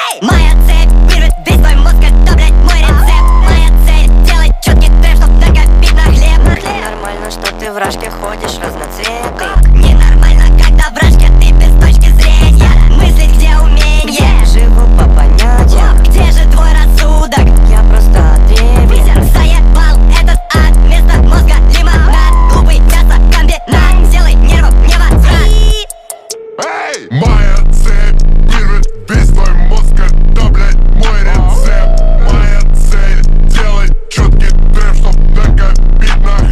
Моя цель вырвет весь твой мозг, это, блядь, мой рецепт. Моя цель делать четкий трэп, чтоб накопить на хлеб. Нормально, что ты в рашке ходишь разноцветный. Ненормально, когда в рашке ты без точки зрения. Мыслить, где умение. Живу по понятиям. Где же твой рассудок? Я просто древен. Заебал этот ад, вместо мозга лимонад. Глупый мясо комбинат, сделай нервов невозврат. Моя цель